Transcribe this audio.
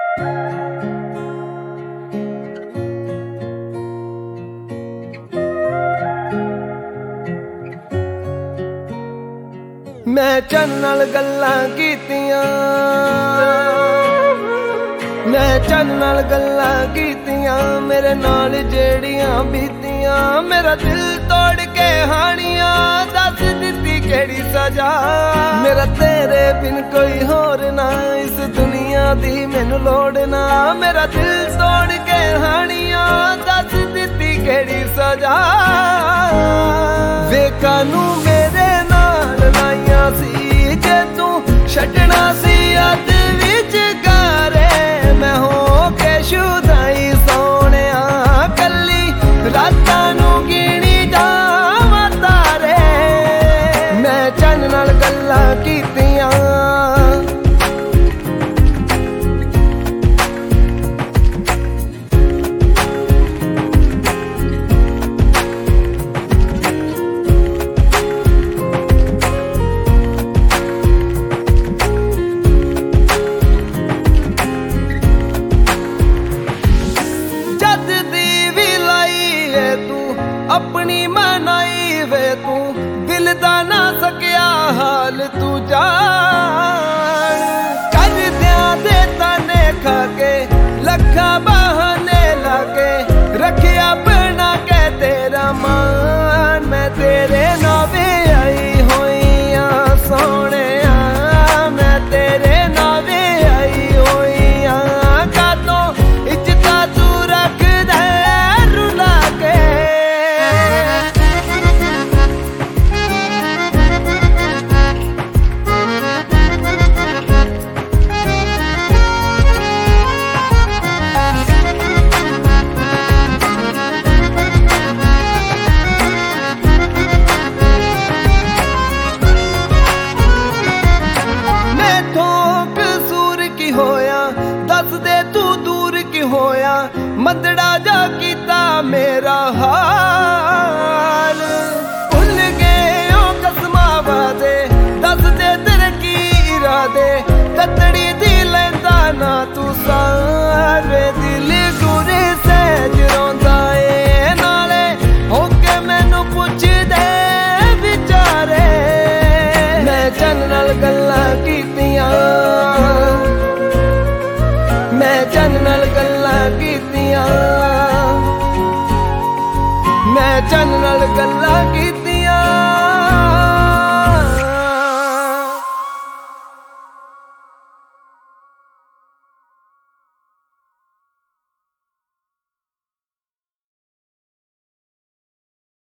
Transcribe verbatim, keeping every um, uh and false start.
मैं चन नाल गल्लां कीतियां, मैं चन नाल गल्लां कीतियां, मेरे नाल जेड़ियां बीतियां, मेरा दिल तोड़ के हानियां दस दित्ती केड़ी सजा। मेरा तेरे बिन कोई होर ना, इस दुनिया दी मैनू लोड़ ना, मेरा दिल तोड़ के हानियां दस दित्ती केड़ी सजा। वे कानू मेरे नाल लाइयां सी जे तू छड्डना सी अध विच गारे, मैं हो के शुदाई सोहणिया कल्ली रातां नू गिणी जावां तारे। मैं चन नाल गल्लां कीतियां, अपनी मनाई वे तू दिल दा ना सकिया हाल तू जान। कर दिया दे ताने खाके लखा बहाने लाके रखिया बना के तेरा मान। मैं तेरे नावे आई होइया सोहणिया, मैं तेरे नावे आई होइया, कातों इज्जता तू रख दे रुला के। दस दे तू दूर की होया, मंदड़ा जा कीता मेरा हाल।